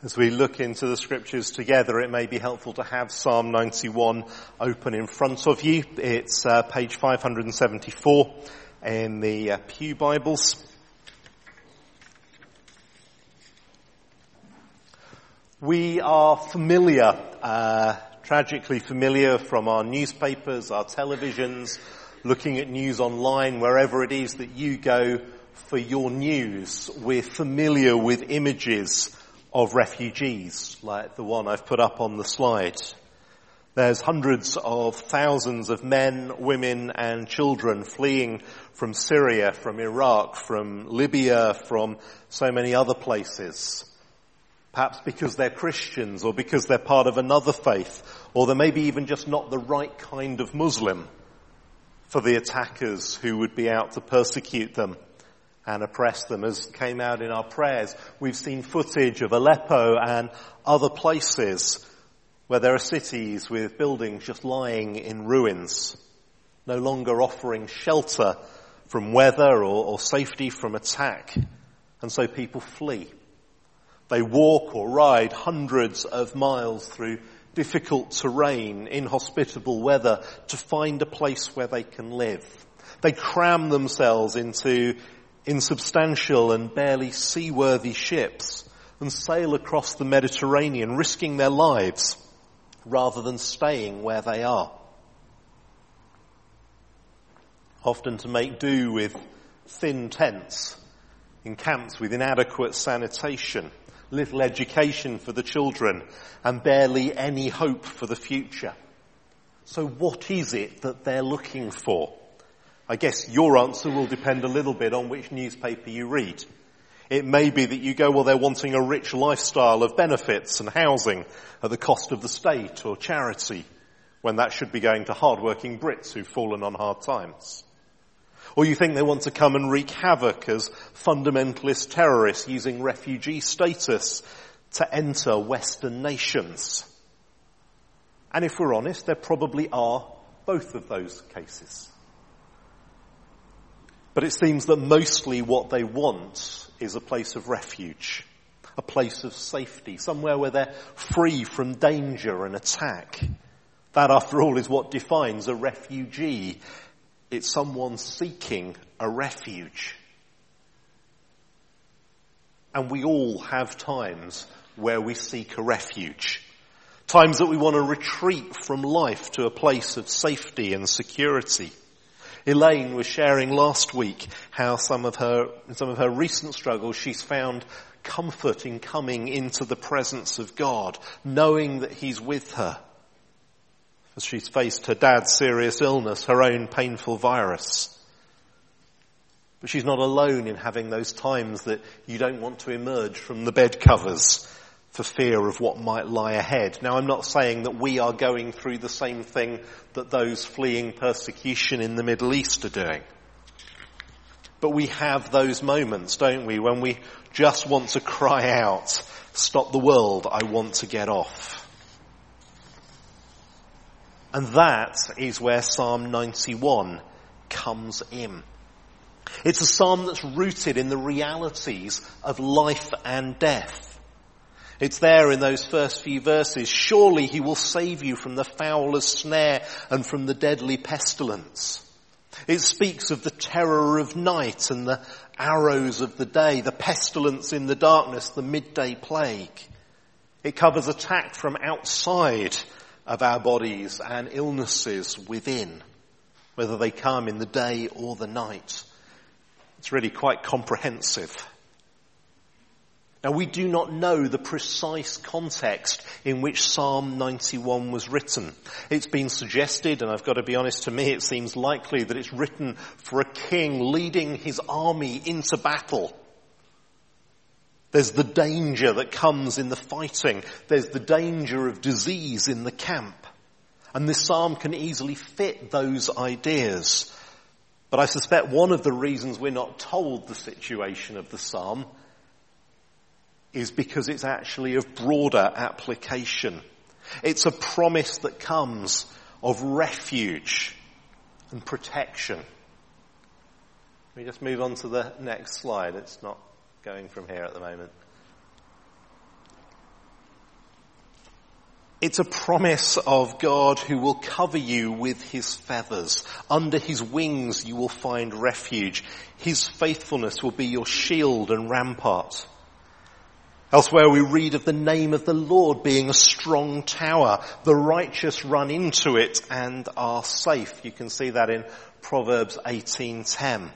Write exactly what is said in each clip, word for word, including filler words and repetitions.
As we look into the scriptures together, it may be helpful to have Psalm ninety-one open in front of you. It's uh, page five hundred seventy-four in the uh, Pew Bibles. We are familiar, uh, tragically familiar from our newspapers, our televisions, looking at news online, wherever it is that you go for your news. We're familiar with images of refugees, like the one I've put up on the slide. There's hundreds of thousands of men, women and children fleeing from Syria, from Iraq, from Libya, from so many other places. Perhaps because they're Christians or because they're part of another faith, or they're maybe even just not the right kind of Muslim for the attackers who would be out to persecute them and oppress them. As came out in our prayers, we've seen footage of Aleppo and other places where there are cities with buildings just lying in ruins, no longer offering shelter from weather or, or safety from attack. And so people flee. They walk or ride hundreds of miles through difficult terrain, inhospitable weather, to find a place where they can live. They cram themselves into insubstantial and barely seaworthy ships and sail across the Mediterranean, risking their lives rather than staying where they are. Often to make do with thin tents in camps with inadequate sanitation, little education for the children, and barely any hope for the future. So what is it that they're looking for? I guess your answer will depend a little bit on which newspaper you read. It may be that you go, well, they're wanting a rich lifestyle of benefits and housing at the cost of the state or charity, when that should be going to hard-working Brits who've fallen on hard times. Or you think they want to come and wreak havoc as fundamentalist terrorists using refugee status to enter Western nations. And if we're honest, there probably are both of those cases. But it seems that mostly what they want is a place of refuge, a place of safety, somewhere where they're free from danger and attack. That, after all, is what defines a refugee. It's someone seeking a refuge. And we all have times where we seek a refuge. Times that we want to retreat from life to a place of safety and security. Elaine was sharing last week how some of her, in some of her recent struggles, she's found comfort in coming into the presence of God, knowing that He's with her. As she's faced her dad's serious illness, her own painful virus. But she's not alone in having those times that you don't want to emerge from the bed covers for fear of what might lie ahead. Now, I'm not saying that we are going through the same thing that those fleeing persecution in the Middle East are doing. But we have those moments, don't we, when we just want to cry out, "Stop the world, I want to get off." And that is where Psalm ninety-one comes in. It's a psalm that's rooted in the realities of life and death. It's there in those first few verses. Surely He will save you from the fowler's snare and from the deadly pestilence. It speaks of the terror of night and the arrows of the day, the pestilence in the darkness, the midday plague. It covers attack from outside of our bodies and illnesses within, whether they come in the day or the night. It's really quite comprehensive. Now, we do not know the precise context in which Psalm ninety-one was written. It's been suggested, and I've got to be honest, to me it seems likely that it's written for a king leading his army into battle. There's the danger that comes in the fighting. There's the danger of disease in the camp. And this psalm can easily fit those ideas. But I suspect one of the reasons we're not told the situation of the psalm is because it's actually of broader application. It's a promise that comes of refuge and protection. Let me just move on to the next slide. It's not going from here at the moment. It's a promise of God who will cover you with his feathers. Under his wings you will find refuge. His faithfulness will be your shield and rampart. Elsewhere we read of the name of the Lord being a strong tower. The righteous run into it and are safe. You can see that in Proverbs eighteen ten.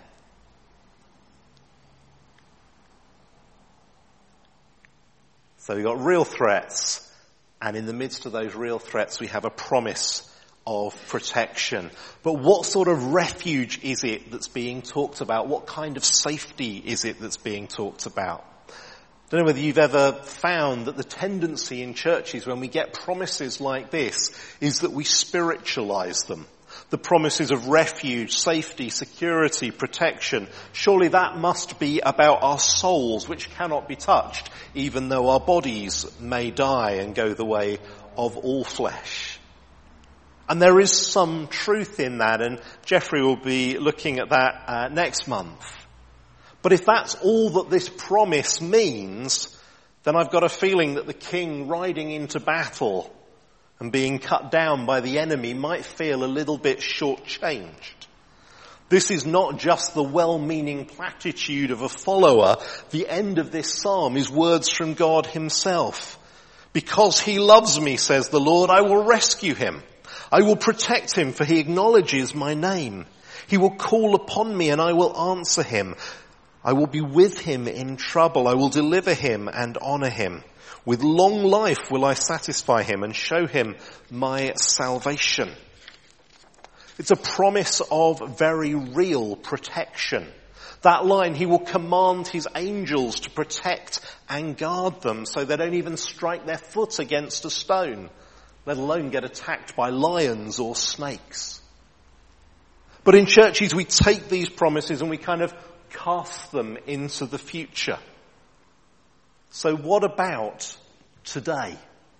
So we've got real threats, and in the midst of those real threats we have a promise of protection. But what sort of refuge is it that's being talked about? What kind of safety is it that's being talked about? I don't know whether you've ever found that the tendency in churches when we get promises like this is that we spiritualize them. The promises of refuge, safety, security, protection. Surely that must be about our souls, which cannot be touched, even though our bodies may die and go the way of all flesh. And there is some truth in that, and Jeffrey will be looking at that uh, next month. But if that's all that this promise means, then I've got a feeling that the king riding into battle and being cut down by the enemy might feel a little bit shortchanged. This is not just the well-meaning platitude of a follower. The end of this psalm is words from God himself. Because he loves me, says the Lord, I will rescue him. I will protect him, for he acknowledges my name. He will call upon me and I will answer him. I will be with him in trouble. I will deliver him and honor him. With long life will I satisfy him and show him my salvation. It's a promise of very real protection. That line, he will command his angels to protect and guard them so they don't even strike their foot against a stone, let alone get attacked by lions or snakes. But in churches we take these promises and we kind of cast them into the future. So what about today?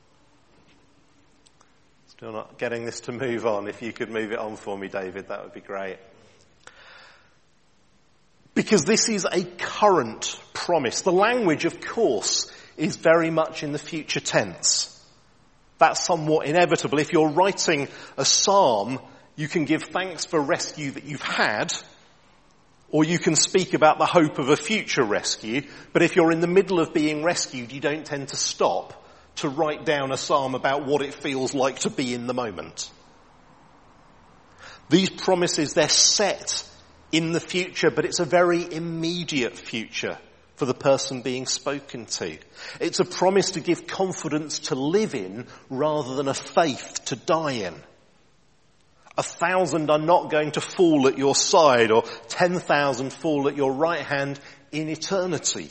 Still not getting this to move on. If you could move it on for me, David, that would be great. Because this is a current promise. The language, of course, is very much in the future tense. That's somewhat inevitable. If you're writing a psalm, you can give thanks for rescue that you've had, or you can speak about the hope of a future rescue. But if you're in the middle of being rescued, you don't tend to stop to write down a psalm about what it feels like to be in the moment. These promises, they're set in the future, but it's a very immediate future for the person being spoken to. It's a promise to give confidence to live in rather than a faith to die in. A thousand are not going to fall at your side, or ten thousand fall at your right hand in eternity.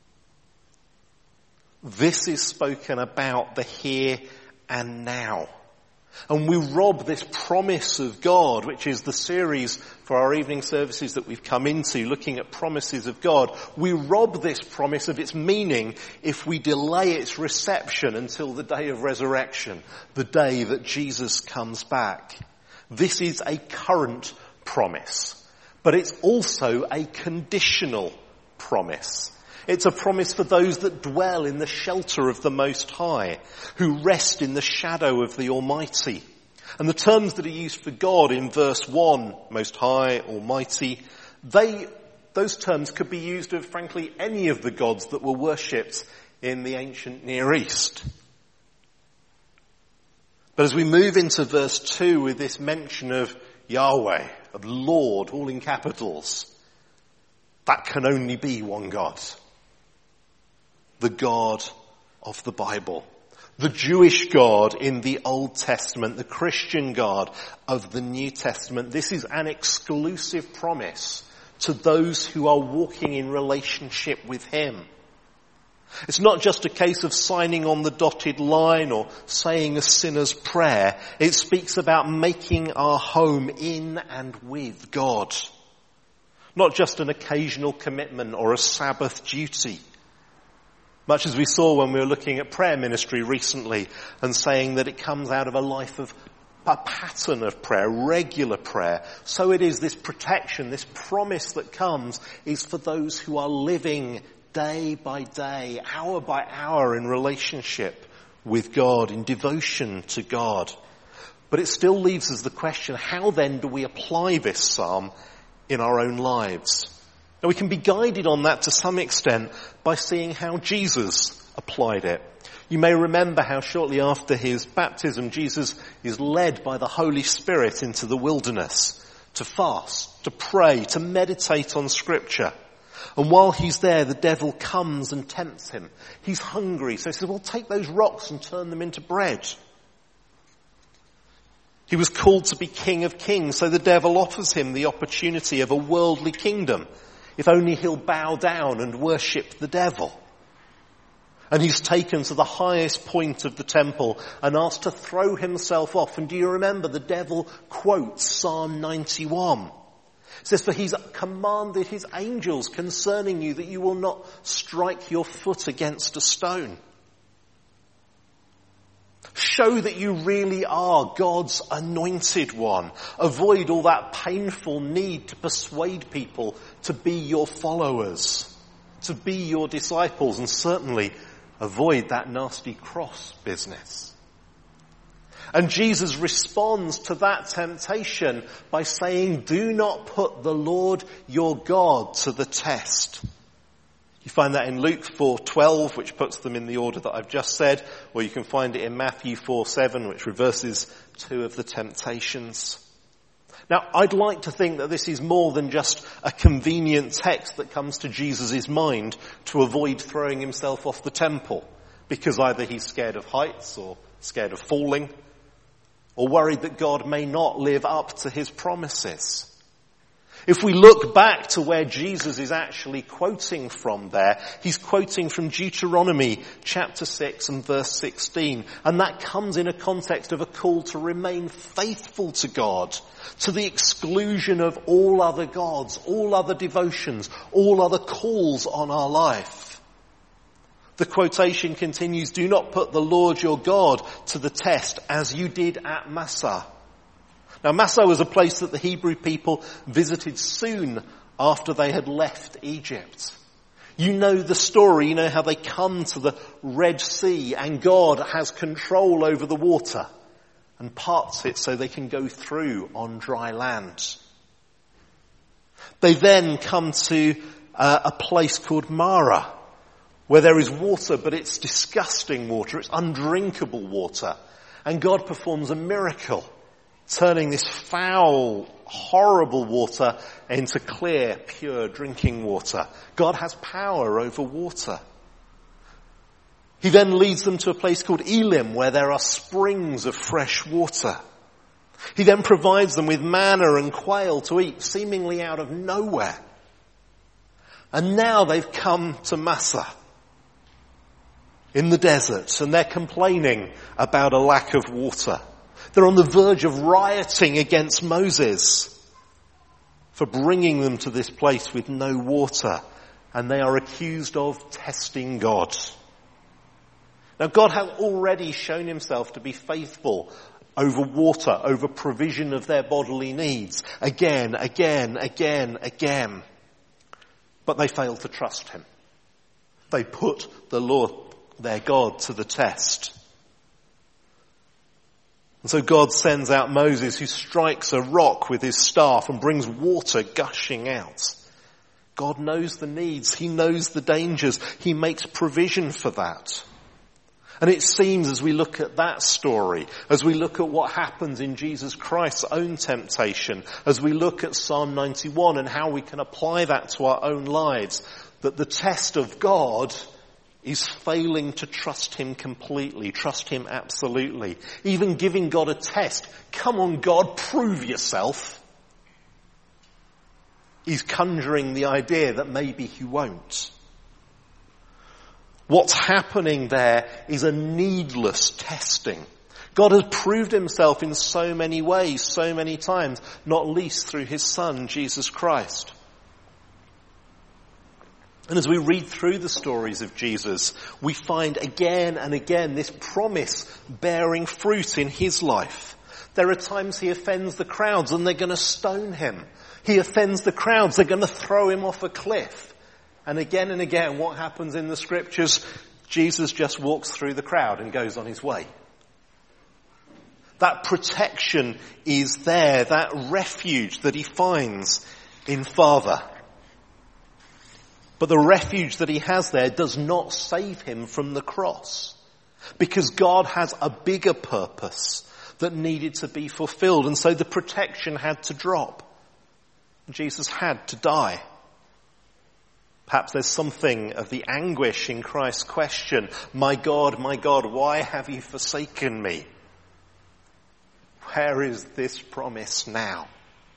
This is spoken about the here and now. And we rob this promise of God, which is the series for our evening services that we've come into, looking at promises of God. We rob this promise of its meaning if we delay its reception until the day of resurrection, the day that Jesus comes back. This is a current promise, but it's also a conditional promise. It's a promise for those that dwell in the shelter of the Most High, who rest in the shadow of the Almighty. And the terms that are used for God in verse one, Most High, Almighty, they, those terms could be used of, frankly, any of the gods that were worshipped in the ancient Near East. But as we move into verse two with this mention of Yahweh, of Lord, all in capitals, that can only be one God. The God of the Bible. The Jewish God in the Old Testament, the Christian God of the New Testament. This is an exclusive promise to those who are walking in relationship with Him. It's not just a case of signing on the dotted line or saying a sinner's prayer. It speaks about making our home in and with God. Not just an occasional commitment or a Sabbath duty. Much as we saw when we were looking at prayer ministry recently and saying that it comes out of a life of a pattern of prayer, regular prayer. So it is this protection, this promise that comes is for those who are living day by day, hour by hour in relationship with God, in devotion to God. But it still leaves us the question, how then do we apply this psalm in our own lives? Now we can be guided on that to some extent by seeing how Jesus applied it. You may remember how shortly after his baptism, Jesus is led by the Holy Spirit into the wilderness to fast, to pray, to meditate on Scripture. And while he's there, the devil comes and tempts him. He's hungry, so he says, well, take those rocks and turn them into bread. He was called to be King of Kings, so the devil offers him the opportunity of a worldly kingdom, if only he'll bow down and worship the devil. And he's taken to the highest point of the temple and asked to throw himself off. And do you remember the devil quotes Psalm ninety-one? It says, for he's commanded his angels concerning you that you will not strike your foot against a stone. Show that you really are God's anointed one. Avoid all that painful need to persuade people to be your followers, to be your disciples, and certainly avoid that nasty cross business. And Jesus responds to that temptation by saying, do not put the Lord your God to the test. You find that in Luke four twelve, which puts them in the order that I've just said, or you can find it in Matthew four seven, which reverses two of the temptations. Now, I'd like to think that this is more than just a convenient text that comes to Jesus' mind to avoid throwing himself off the temple, because either he's scared of heights or scared of falling, or worried that God may not live up to his promises. If we look back to where Jesus is actually quoting from there, he's quoting from Deuteronomy chapter six and verse sixteen. And that comes in a context of a call to remain faithful to God, to the exclusion of all other gods, all other devotions, all other calls on our life. The quotation continues, do not put the Lord your God to the test as you did at Massah. Now, Massah was a place that the Hebrew people visited soon after they had left Egypt. You know the story, you know how they come to the Red Sea and God has control over the water and parts it so they can go through on dry land. They then come to uh, a place called Marah, where there is water, but it's disgusting water, it's undrinkable water. And God performs a miracle, turning this foul, horrible water into clear, pure drinking water. God has power over water. He then leads them to a place called Elim, where there are springs of fresh water. He then provides them with manna and quail to eat, seemingly out of nowhere. And now they've come to Massah, in the desert, and they're complaining about a lack of water. They're on the verge of rioting against Moses for bringing them to this place with no water, and they are accused of testing God. Now, God has already shown himself to be faithful over water, over provision of their bodily needs, again, again, again, again. But they failed to trust him. They put the Lord, their God, to the test. And so God sends out Moses, who strikes a rock with his staff and brings water gushing out. God knows the needs. He knows the dangers. He makes provision for that. And it seems, as we look at that story, as we look at what happens in Jesus Christ's own temptation, as we look at Psalm ninety-one and how we can apply that to our own lives, that the test of God is failing to trust him completely, trust him absolutely. Even giving God a test, come on God, prove yourself. He's conjuring the idea that maybe he won't. What's happening there is a needless testing. God has proved himself in so many ways, so many times, not least through his Son, Jesus Christ. And as we read through the stories of Jesus, we find again and again this promise bearing fruit in his life. There are times he offends the crowds and they're going to stone him. He offends the crowds, they're going to throw him off a cliff. And again and again, what happens in the scriptures? Jesus just walks through the crowd and goes on his way. That protection is there, that refuge that he finds in Father. But the refuge that he has there does not save him from the cross, because God has a bigger purpose that needed to be fulfilled, and so the protection had to drop. Jesus had to die. Perhaps there's something of the anguish in Christ's question, "My God, my God, why have you forsaken me? Where is this promise now?"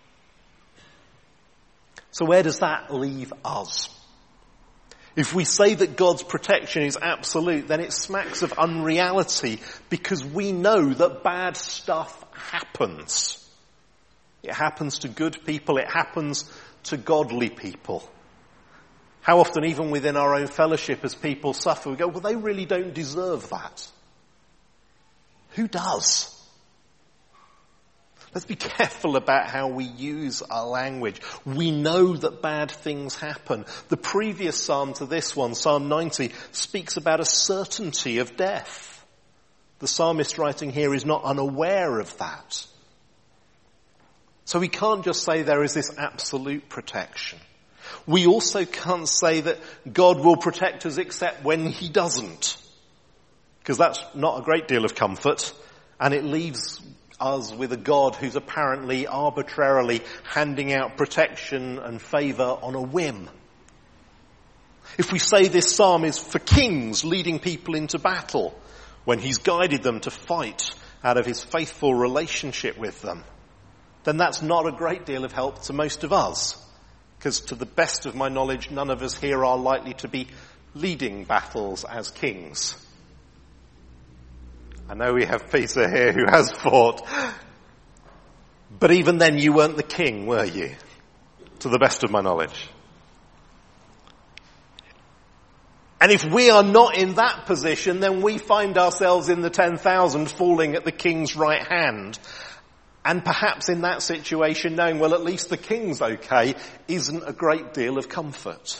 So where does that leave us? If we say that God's protection is absolute, then it smacks of unreality, because we know that bad stuff happens. It happens to good people. It happens to godly people. How often, even within our own fellowship, as people suffer, we go, well, they really don't deserve that. Who does? Let's be careful about how we use our language. We know that bad things happen. The previous psalm to this one, Psalm ninety, speaks about a certainty of death. The psalmist writing here is not unaware of that. So we can't just say there is this absolute protection. We also can't say that God will protect us except when he doesn't, because that's not a great deal of comfort, and it leaves us with a God who's apparently arbitrarily handing out protection and favour on a whim. If we say this psalm is for kings leading people into battle, when he's guided them to fight out of his faithful relationship with them, then that's not a great deal of help to most of us. Because to the best of my knowledge, none of us here are likely to be leading battles as kings. I know we have Peter here who has fought. But even then you weren't the king, were you? To the best of my knowledge. And if we are not in that position, then we find ourselves in the ten thousand falling at the king's right hand. And perhaps in that situation, knowing, well, at least the king's okay, isn't a great deal of comfort.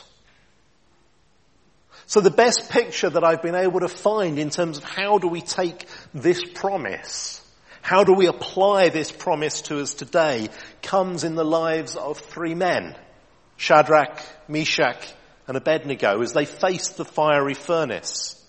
So the best picture that I've been able to find in terms of how do we take this promise, how do we apply this promise to us today, comes in the lives of three men, Shadrach, Meshach, and Abednego, as they faced the fiery furnace.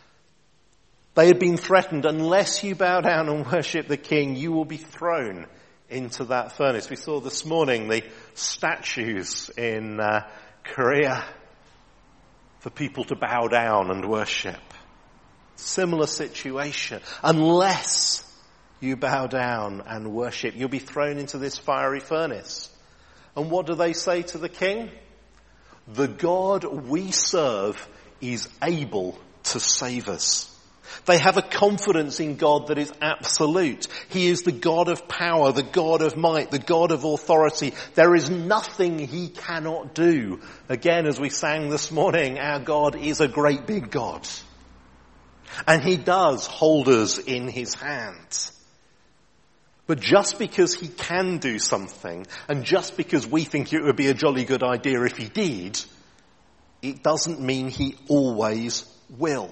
They had been threatened, unless you bow down and worship the king, you will be thrown into that furnace. We saw this morning the statues in uh, Korea for people to bow down and worship. Similar situation. Unless you bow down and worship, you'll be thrown into this fiery furnace. And what do they say to the king? The God we serve is able to save us. They have a confidence in God that is absolute. He is the God of power, the God of might, the God of authority. There is nothing he cannot do. Again, as we sang this morning, our God is a great big God. And he does hold us in his hands. But just because he can do something, and just because we think it would be a jolly good idea if he did, it doesn't mean he always will.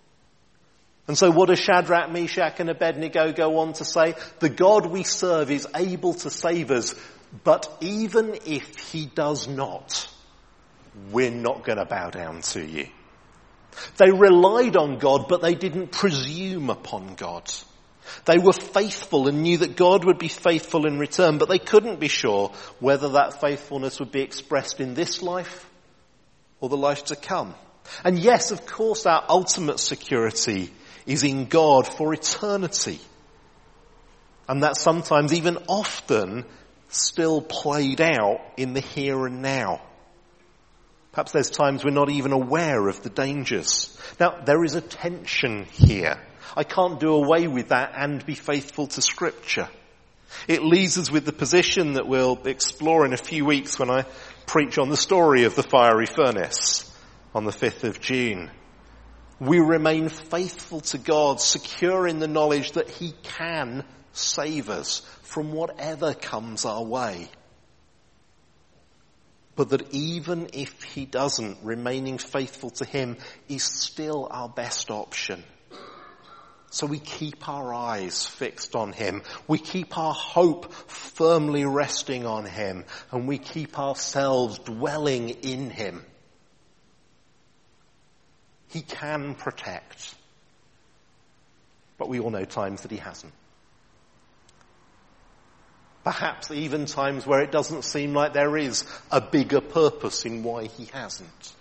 And so what does Shadrach, Meshach and Abednego go on to say? The God we serve is able to save us, but even if he does not, we're not going to bow down to you. They relied on God, but they didn't presume upon God. They were faithful and knew that God would be faithful in return, but they couldn't be sure whether that faithfulness would be expressed in this life or the life to come. And yes, of course, our ultimate security is in God for eternity. And that's sometimes, even often, still played out in the here and now. Perhaps there's times we're not even aware of the dangers. Now, there is a tension here. I can't do away with that and be faithful to Scripture. It leaves us with the position that we'll explore in a few weeks when I preach on the story of the fiery furnace on the fifth of June. We remain faithful to God, secure in the knowledge that he can save us from whatever comes our way. but that even if he doesn't, remaining faithful to him is still our best option. So we keep our eyes fixed on him. We keep our hope firmly resting on him. And we keep ourselves dwelling in him. He can protect. But we all know times that he hasn't. Perhaps even times where it doesn't seem like there is a bigger purpose in why he hasn't.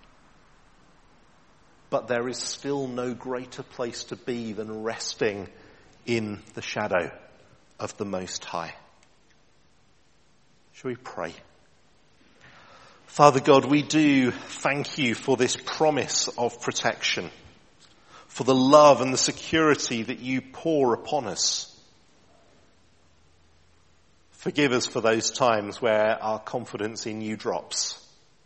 But there is still no greater place to be than resting in the shadow of the Most High. Shall we pray? Father God, we do thank you for this promise of protection, for the love and the security that you pour upon us. Forgive us for those times where our confidence in you drops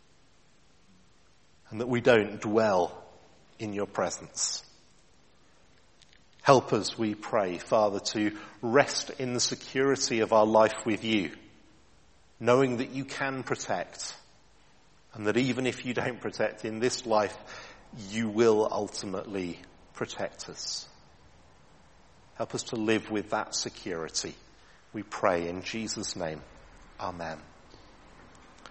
and that we don't dwell in your presence. Help us, we pray, Father, to rest in the security of our life with you, knowing that you can protect and that even if you don't protect in this life, you will ultimately protect us. Help us to live with that security. We pray in Jesus' name. Amen.